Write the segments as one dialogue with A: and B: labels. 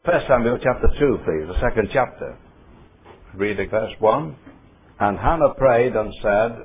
A: 1 Samuel chapter 2, please, the second chapter. Reading verse 1. And Hannah prayed and said,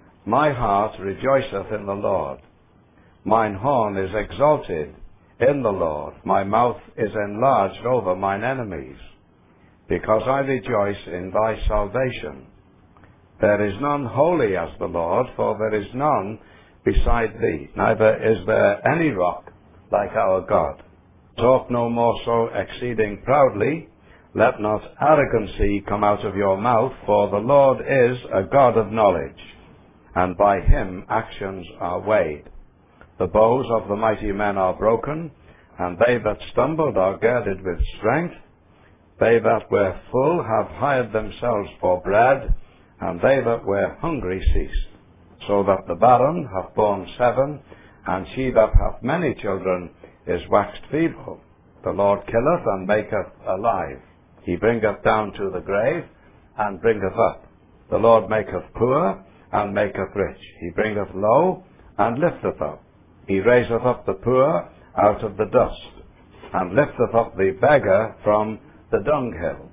A: My heart rejoiceth in the Lord. Mine horn is exalted in the Lord. My mouth is enlarged over mine enemies, because I rejoice in thy salvation. There is none holy as the Lord, for there is none beside thee, neither is there any rock like our God. Talk no more so exceeding proudly. Let not arrogancy come out of your mouth, for the Lord is a God of knowledge, and by him actions are weighed. The bows of the mighty men are broken, and they that stumbled are girded with strength. They that were full have hired themselves for bread, and they that were hungry ceased. So that the barren hath borne 7, and she that hath many children is waxed feeble. The Lord killeth and maketh alive. He bringeth down to the grave, and bringeth up. The Lord maketh poor, and maketh rich. He bringeth low, and lifteth up. He raiseth up the poor out of the dust, and lifteth up the beggar from the dunghill,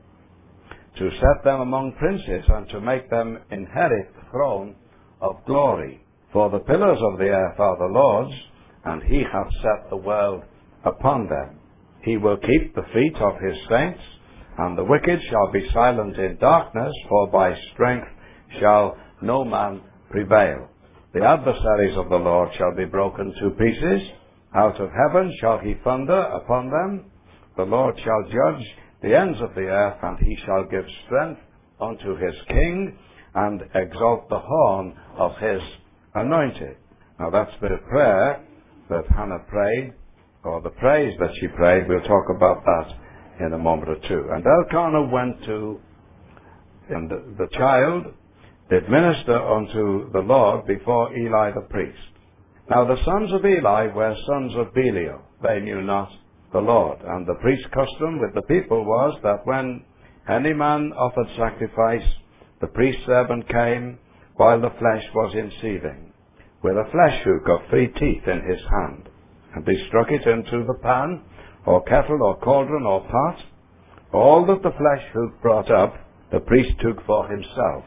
A: to set them among princes, and to make them inherit the throne of glory. For the pillars of the earth are the Lord's, and he hath set the world upon them. He will keep the feet of his saints, and the wicked shall be silent in darkness, for by strength shall no man prevail. The adversaries of the Lord shall be broken to pieces. Out of heaven shall he thunder upon them. The Lord shall judge the ends of the earth, and he shall give strength unto his king, and exalt the horn of his anointed. Now that's the prayer that Hannah prayed, or the praise that she prayed. We'll talk about that in a moment or two. And Elkanah went to, and the child did minister unto the Lord before Eli the priest. Now the sons of Eli were sons of Belial. They knew not the Lord. And the priest's custom with the people was that when any man offered sacrifice, the priest's servant came while the flesh was in seething, with a flesh hook of 3 teeth in his hand. And he struck it into the pan, or kettle, or cauldron, or pot. All that the flesh hook brought up, the priest took for himself.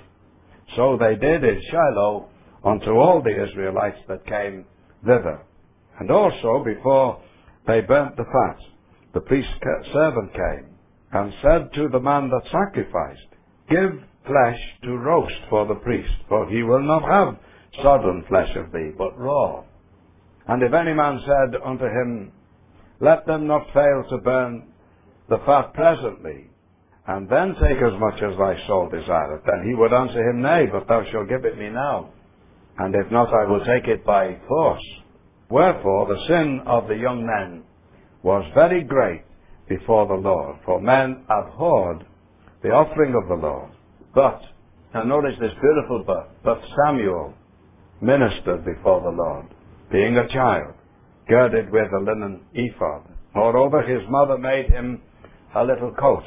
A: So they did in Shiloh unto all the Israelites that came thither. And also before they burnt the fat, the priest's servant came, and said to the man that sacrificed, Give flesh to roast for the priest, for he will not have sodden flesh of thee, but raw. And if any man said unto him, Let them not fail to burn the fat presently, and then take as much as thy soul desireth, then he would answer him, Nay, but thou shalt give it me now, and if not, I will take it by force. Wherefore the sin of the young men was very great before the Lord, for men abhorred the offering of the Lord. But, and notice this beautiful but Samuel ministered before the Lord, being a child, girded with a linen ephod. Moreover, his mother made him a little coat,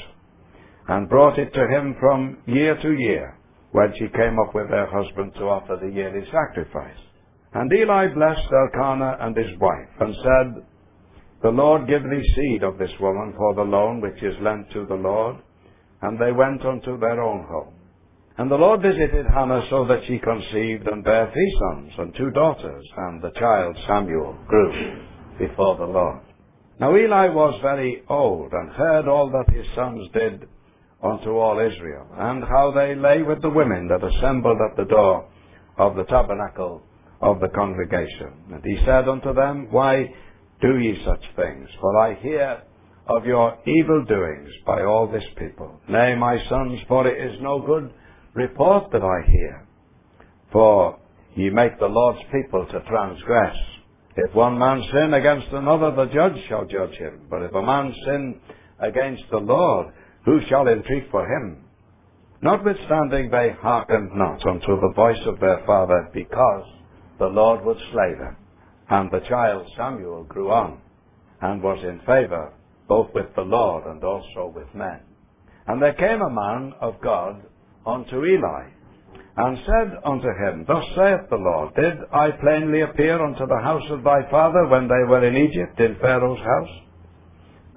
A: and brought it to him from year to year, when she came up with her husband to offer the yearly sacrifice. And Eli blessed Elkanah and his wife, and said, The Lord give thee seed of this woman for the loan which is lent to the Lord. And they went unto their own home. And the Lord visited Hannah so that she conceived and bare 3 sons and 2 daughters, and the child Samuel grew before the Lord. Now Eli was very old, and heard all that his sons did unto all Israel, and how they lay with the women that assembled at the door of the tabernacle of the congregation. And he said unto them, Why do ye such things? For I hear of your evil doings by all this people. Nay, my sons, for it is no good report that I hear. For ye make the Lord's people to transgress. If one man sin against another, the judge shall judge him. But if a man sin against the Lord, who shall entreat for him? Notwithstanding they hearkened not unto the voice of their father, because the Lord would slay them. And the child Samuel grew on, and was in favor both with the Lord and also with men. And there came a man of God unto Eli, and said unto him, Thus saith the Lord, Did I plainly appear unto the house of thy father when they were in Egypt, in Pharaoh's house?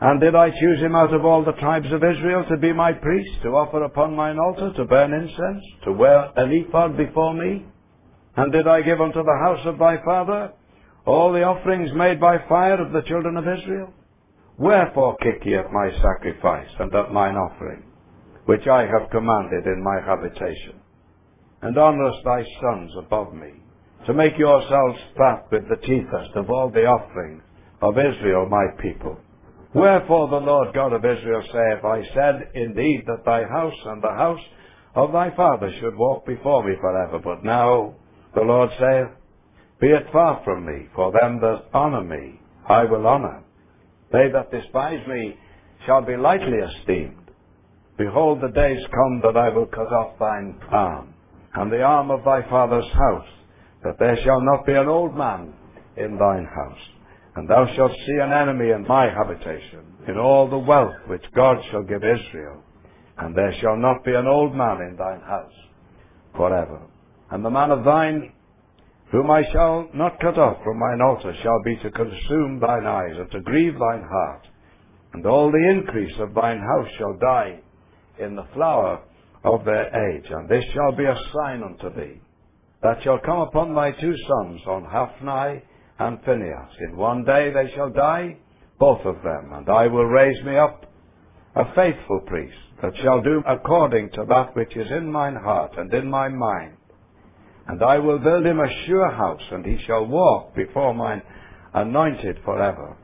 A: And did I choose him out of all the tribes of Israel to be my priest, to offer upon mine altar, to burn incense, to wear an ephod before me? And did I give unto the house of thy father all the offerings made by fire of the children of Israel? Wherefore kick ye at my sacrifice and at mine offering, which I have commanded in my habitation? And honourest thy sons above me, to make yourselves fat with the chiefest of all the offerings of Israel my people. Wherefore the Lord God of Israel saith, I said indeed that thy house and the house of thy father should walk before me forever. But now the Lord saith, Be it far from me, for them that honour me I will honour. They that despise me shall be lightly esteemed. Behold, the days come that I will cut off thine arm, and the arm of thy father's house, that there shall not be an old man in thine house. And thou shalt see an enemy in my habitation, in all the wealth which God shall give Israel. And there shall not be an old man in thine house forever. And the man of thine, whom I shall not cut off from mine altar, shall be to consume thine eyes, and to grieve thine heart. And all the increase of thine house shall die in the flower of their age. And this shall be a sign unto thee, that shall come upon thy two sons, on Hophni and Phinehas. In one day they shall die, both of them, and I will raise me up a faithful priest, that shall do according to that which is in mine heart and in my mind. And I will build him a sure house, and he shall walk before mine anointed forever.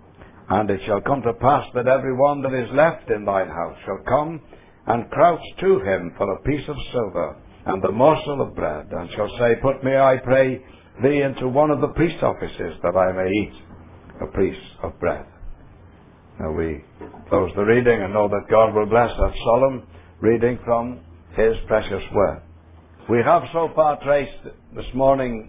A: And it shall come to pass that every one that is left in thine house shall come and crouch to him for a piece of silver and the morsel of bread, and shall say, Put me, I pray thee, into one of the priest offices, that I may eat a piece of bread. Now we close the reading and know that God will bless that solemn reading from his precious word. We have so far traced this morning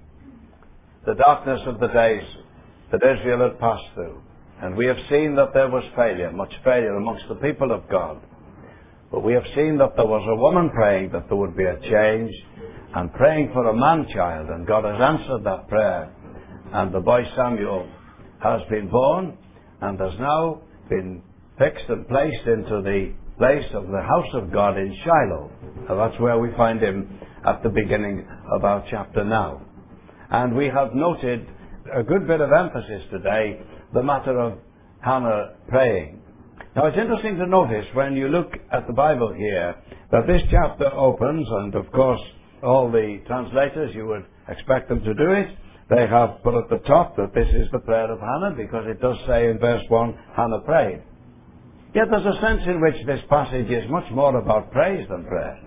A: the darkness of the days that Israel had passed through, and we have seen that there was failure, much failure amongst the people of God. But we have seen that there was a woman praying that there would be a change, and praying for a man-child, and God has answered that prayer, and the boy Samuel has been born and has now been fixed and placed into the place of the house of God in Shiloh. And that's where we find him at the beginning of our chapter now. And we have noted a good bit of emphasis today, the matter of Hannah praying. Now it's interesting to notice when you look at the Bible here that this chapter opens, and of course all the translators, you would expect them to do it, they have put at the top that this is the prayer of Hannah, because it does say in verse 1, Hannah prayed. Yet there's a sense in which this passage is much more about praise than prayer.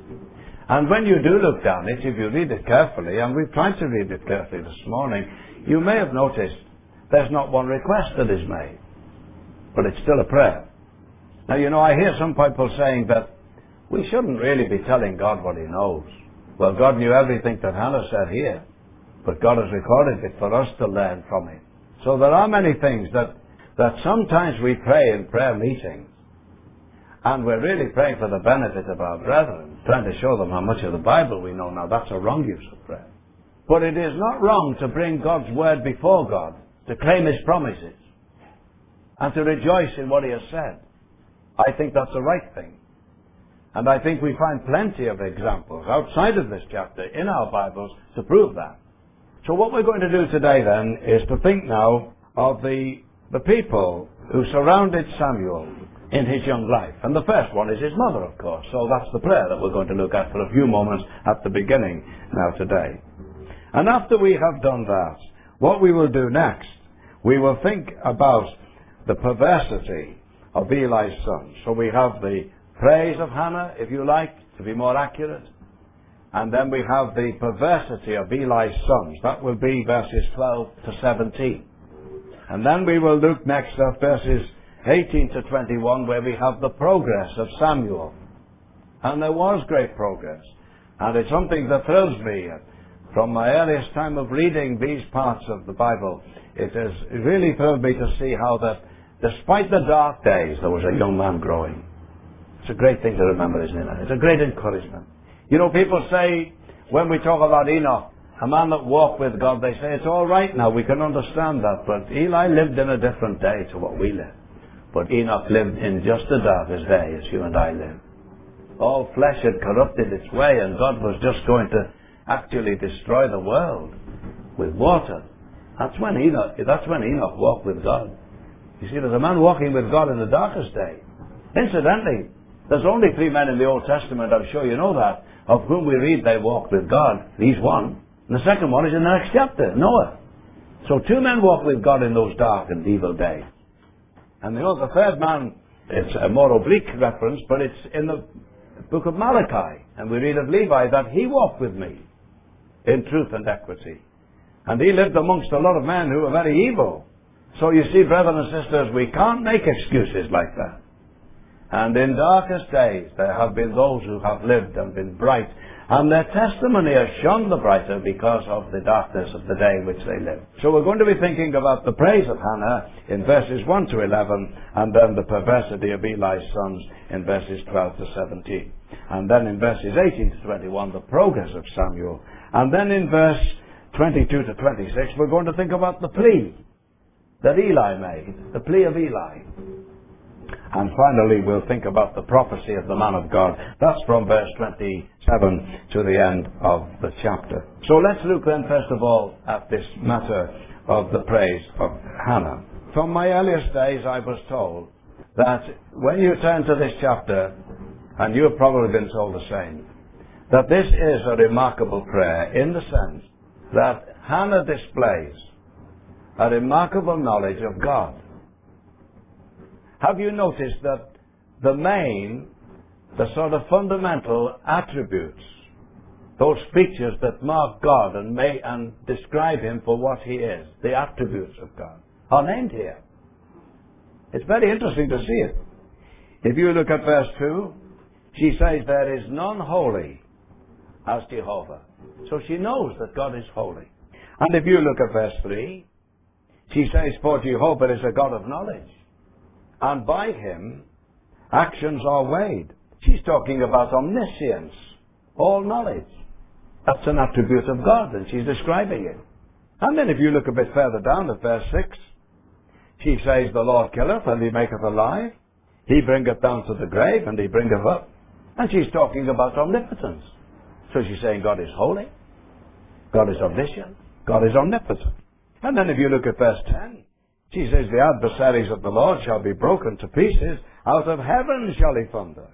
A: And when you do look down it, if you read it carefully, and we've tried to read it carefully this morning, you may have noticed there's not one request that is made, but it's still a prayer. Now, you know, I hear some people saying that we shouldn't really be telling God what he knows. Well, God knew everything that Hannah said here, but God has recorded it for us to learn from it. So there are many things that sometimes we pray in prayer meetings, and we're really praying for the benefit of our brethren, trying to show them how much of the Bible we know. Now, that's a wrong use of prayer. But it is not wrong to bring God's word before God, to claim his promises, and to rejoice in what he has said. I think that's the right thing. And I think we find plenty of examples outside of this chapter in our Bibles to prove that. So what we're going to do today then is to think now of the people who surrounded Samuel in his young life. And the first one is his mother, of course. So that's the prayer that we're going to look at for a few moments at the beginning now today. And after we have done that, what we will do next, we will think about the perversity of Eli's sons. So we have the praise of Hannah, if you like, to be more accurate. And then we have the perversity of Eli's sons. That will be verses 12 to 17. And then we will look next at verses 18 to 21, where we have the progress of Samuel. And there was great progress. And it's something that thrills me. From my earliest time of reading these parts of the Bible, it has really thrilled me to see how that despite the dark days, there was a young man growing. It's a great thing to remember, isn't it? It's a great encouragement. You know, people say, when we talk about Enoch, a man that walked with God, they say, it's all right now, we can understand that, but Eli lived in a different day to what we live. But Enoch lived in just the darkest day as you and I live. All flesh had corrupted its way, and God was just going to actually destroy the world with water. That's when Enoch walked with God. You see, there's a man walking with God in the darkest day. Incidentally, there's only 3 men in the Old Testament, I'm sure you know that, of whom we read they walked with God. He's one. And the second one is in the next chapter, Noah. So 2 men walked with God in those dark and evil days. And the third man, it's a more oblique reference, but it's in the book of Malachi. And we read of Levi that he walked with me in truth and equity. And he lived amongst a lot of men who were very evil. So you see, brethren and sisters, we can't make excuses like that. And in darkest days there have been those who have lived and been bright, and their testimony has shone the brighter because of the darkness of the day in which they lived. So we're going to be thinking about the praise of Hannah in verses 1 to 11, and then the perversity of Eli's sons in verses 12 to 17. And then in verses 18 to 21, the progress of Samuel. And then in verse 22 to 26, we're going to think about the plea that Eli made, the plea of Eli. And finally, we'll think about the prophecy of the man of God. That's from verse 27 to the end of the chapter. So let's look then, first of all, at this matter of the praise of Hannah. From my earliest days, I was told that when you turn to this chapter, and you've probably been told the same, that this is a remarkable prayer in the sense that Hannah displays a remarkable knowledge of God. Have you noticed that the sort of fundamental attributes, those features that mark God and describe Him for what He is, the attributes of God, are named here? It's very interesting to see it. If you look at verse 2, she says, there is none holy as Jehovah. So she knows that God is holy. And if you look at verse 3, she says, for Jehovah is a God of knowledge, and by Him actions are weighed. She's talking about omniscience, all knowledge. That's an attribute of God, and she's describing it. And then if you look a bit further down at verse 6, she says, the Lord killeth, and He maketh alive. He bringeth down to the grave, and He bringeth up. And she's talking about omnipotence. So she's saying God is holy, God is omniscient, God is omnipotent. And then if you look at verse 10, she says, the adversaries of the Lord shall be broken to pieces, out of heaven shall He thunder.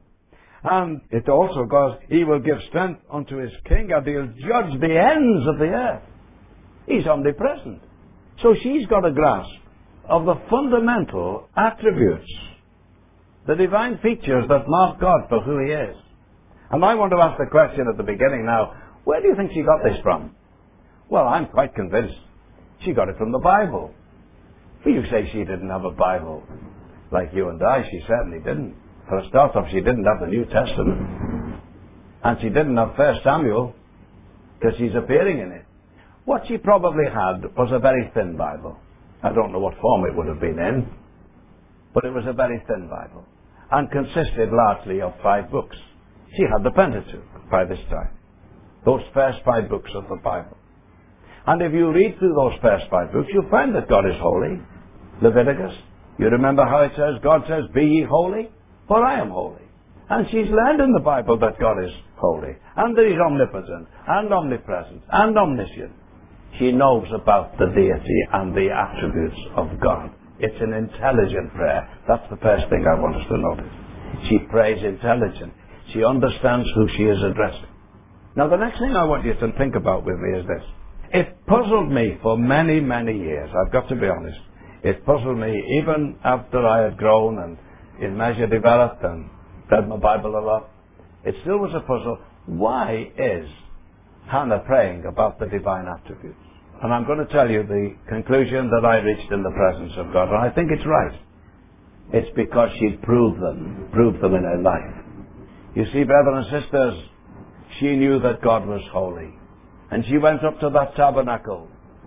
A: And it also goes, He will give strength unto His king, and He'll judge the ends of the earth. He's omnipresent. So she's got a grasp of the fundamental attributes, the divine features that mark God for who He is. And I want to ask the question at the beginning now, where do you think she got this from? Well, I'm quite convinced she got it from the Bible. You say she didn't have a Bible like you and I. She certainly didn't. For a start off, she didn't have the New Testament. And she didn't have 1 Samuel, because she's appearing in it. What she probably had was a very thin Bible. I don't know what form it would have been in, but it was a very thin Bible, and consisted largely of 5 books. She had the Pentateuch by this time, those first 5 books of the Bible. And if you read through those first 5 books, you'll find that God is holy. Leviticus, you remember how it says, God says, be ye holy, for I am holy. And she's learned in the Bible that God is holy, and that He's omnipotent, and omnipresent, and omniscient. She knows about the deity and the attributes of God. It's an intelligent prayer. That's the first thing I want us to notice. She prays intelligently. She understands who she is addressing. Now, the next thing I want you to think about with me is this. It puzzled me for many, many years. I've got to be honest. It puzzled me even after I had grown and in measure developed and read my Bible a lot. It still was a puzzle. Why is Hannah praying about the divine attributes? And I'm going to tell you the conclusion that I reached in the presence of God. And I think it's right. It's because she'd proved them in her life. You see, brothers and sisters, she knew that God was holy. And she went up to that tabernacle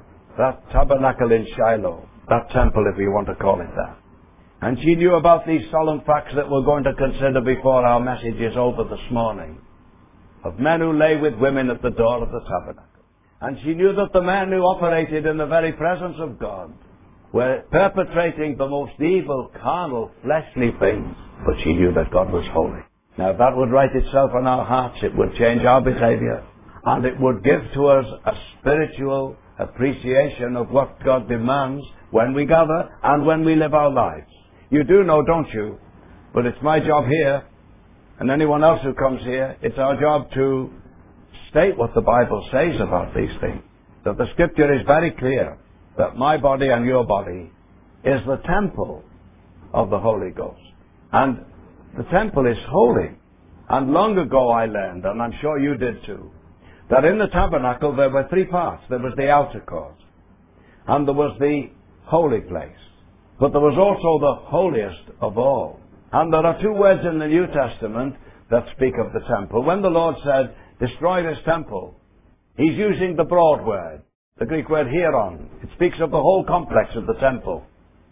A: in Shiloh, that temple if you want to call it that. And she knew about these solemn facts that we're going to consider before our message is over this morning, of men who lay with women at the door of the tabernacle. And she knew that the men who operated in the very presence of God were perpetrating the most evil, carnal, fleshly things. But she knew that God was holy. Now, if that would write itself on our hearts, it would change our behavior. And it would give to us a spiritual appreciation of what God demands when we gather and when we live our lives. You do know, don't you? But it's my job here, and anyone else who comes here, it's our job to state what the Bible says about these things. That the Scripture is very clear that my body and your body is the temple of the Holy Ghost. And the temple is holy. And long ago I learned, and I'm sure you did too, that in the tabernacle there were three parts. There was the outer court, and there was the holy place, but there was also the holiest of all. And there are two words in the New Testament that speak of the temple. When the Lord said, destroy this temple, He's using the broad word, the Greek word hieron. It speaks of the whole complex of the temple,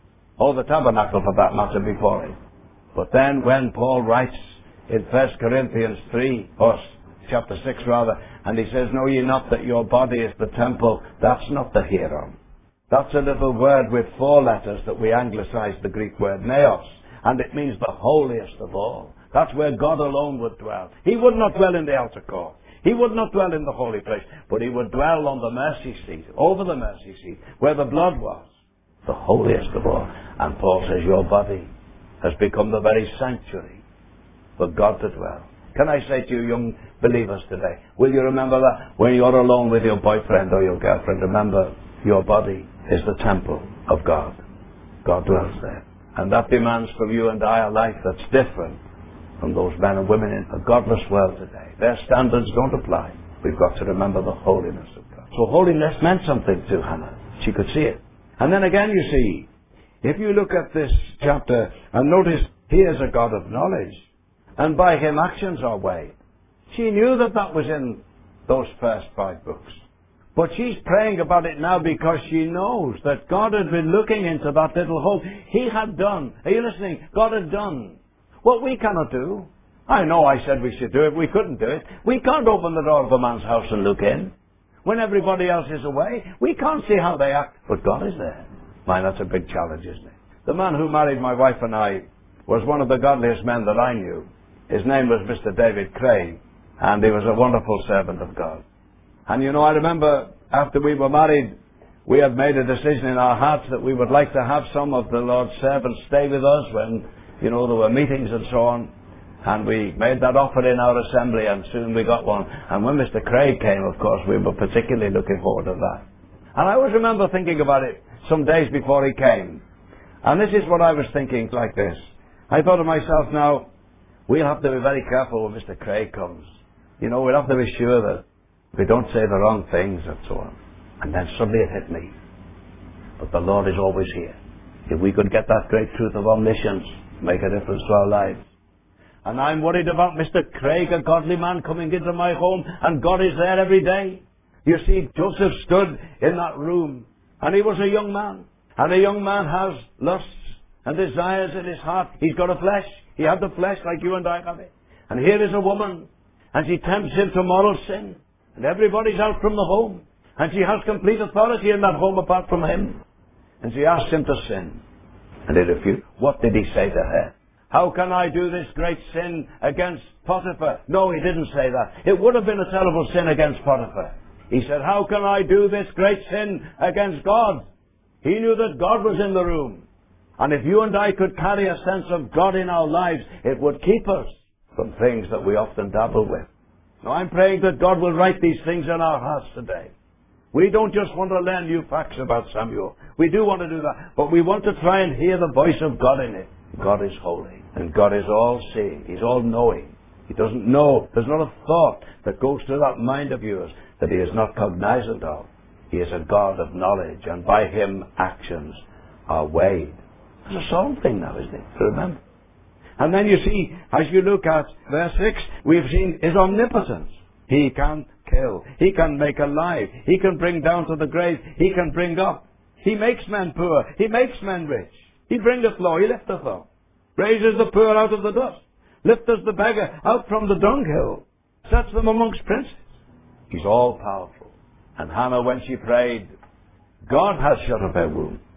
A: or the tabernacle for that matter before it. But then when Paul writes in 1 Corinthians 3, or chapter 6 rather, and he says, know ye not that your body is the temple, that's not the hieron. That's a little word with 4 letters that we anglicize the Greek word neos, and it means the holiest of all. That's where God alone would dwell. He would not dwell in the outer court. He would not dwell in the holy place, but He would dwell on the mercy seat, over the mercy seat, where the blood was, the holiest of all. And Paul says, your body has become the very sanctuary for God to dwell. Can I say to you, young believers today, will you remember that when you're alone with your boyfriend or your girlfriend, remember your body is the temple of God. God dwells there. And that demands from you and I a life that's different from those men and women in a godless world today. Their standards don't apply. We've got to remember the holiness of God. So holiness meant something to Hannah. She could see it. And then again, you see, if you look at this chapter and notice, He is a God of knowledge, and by Him actions are weighed. She knew that that was in those first 5 books. But she's praying about it now because she knows that God had been looking into that little hole. He had done. Are you listening? God had done what we cannot do. I know I said we should do it. We couldn't do it. We can't open the door of a man's house and look in. When everybody else is away, we can't see how they act. But God is there. Man, that's a big challenge, isn't it? The man who married my wife and I was one of the godliest men that I knew. His name was Mr. David Craig, and he was a wonderful servant of God. And you know, I remember after we were married, we had made a decision in our hearts that we would like to have some of the Lord's servants stay with us when, you know, there were meetings and so on. And we made that offer in our assembly, and soon we got one. And when Mr. Craig came, of course, we were particularly looking forward to that. And I always remember thinking about it some days before he came. And this is what I was thinking, like this. I thought to myself, now, we'll have to be very careful when Mr. Craig comes. You know, we'll have to be sure that we don't say the wrong things and so on. And then suddenly it hit me. But the Lord is always here. If we could get that great truth of omniscience, make a difference to our lives. And I'm worried about Mr. Craig, a godly man, coming into my home, and God is there every day. You see, Joseph stood in that room, and he was a young man. And a young man has lusts and desires in his heart. He's got a flesh. He had the flesh like you and I have it. And here is a woman, and she tempts him to moral sin. And everybody's out from the home. And she has complete authority in that home apart from him. And she asks him to sin. And he refused. What did he say to her? How can I do this great sin against Potiphar? No, he didn't say that. It would have been a terrible sin against Potiphar. He said, how can I do this great sin against God? He knew that God was in the room. And if you and I could carry a sense of God in our lives, it would keep us from things that we often dabble with. Now, I'm praying that God will write these things in our hearts today. We don't just want to learn new facts about Samuel. We do want to do that. But we want to try and hear the voice of God in it. God is holy. And God is all-seeing. He's all-knowing. He doesn't know. There's not a thought that goes through that mind of yours that He is not cognizant of. He is a God of knowledge. And by Him, actions are weighed. It's a solemn thing now, isn't it? To remember. And then you see, as you look at verse 6, we've seen His omnipotence. He can kill. He can make alive. He can bring down to the grave. He can bring up. He makes men poor. He makes men rich. He bringeth low. He lifteth up. Raises the poor out of the dust. Lifteth the beggar out from the dunghill. Sets them amongst princes. He's all powerful. And Hannah, when she prayed, God has shut up her womb.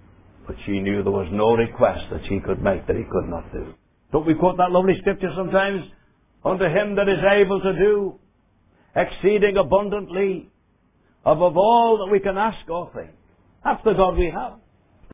A: But she knew there was no request that she could make that he could not do. Don't we quote that lovely scripture sometimes? Unto him that is able to do exceeding abundantly above all that we can ask or think. That's the God we have.